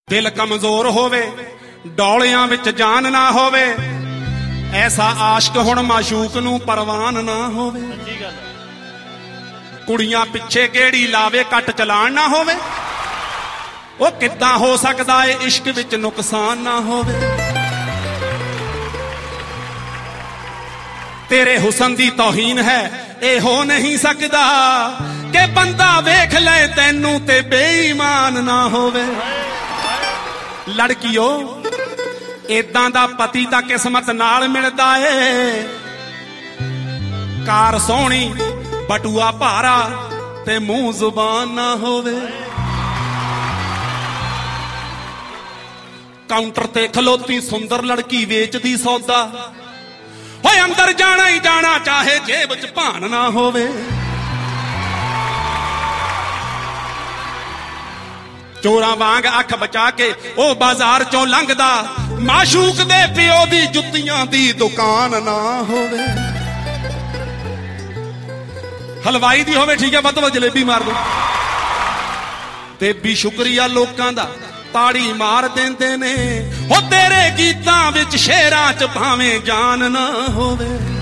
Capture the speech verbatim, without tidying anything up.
दिल कमजोर होवे डौलियां विच जान ना होवे ऐसा आशिक हुण माशूक नूं परवान ना होवे कुड़ियां पिछे गेड़ी लावे कट चलान ना होवे ओ किद्दां हो सकदा है इश्क विच नुकसान ना होवे तेरे हुसन दी तौहीन है ए हो नहीं सकदा कि बंदा वेख ले तैनू ते बेईमान ना होवे लड़कियो इदां दा पति तां किस्मत नाल मिलदा ए कार सोहणी बटुआ भारा ते मुंह जुबान ना होवे काउंटर ते खलोती सुंदर लड़की वेचदी सौदा होए अंदर जाना ही जाना चाहे जेब च भान ना होवे चोरा वांग अख बचा के ओ बाजार चों लंघदा माशूक दे पिओ दी जुत्तियां दी दुकान ना होवे हलवाई दी होवे ठीक है वध वध जलेबी मार दो ते भी शुक्रिया लोकां दा ताड़ी मार देंदे ने ओ तेरे गीतां विच शेरां च भावें जान ना होवे।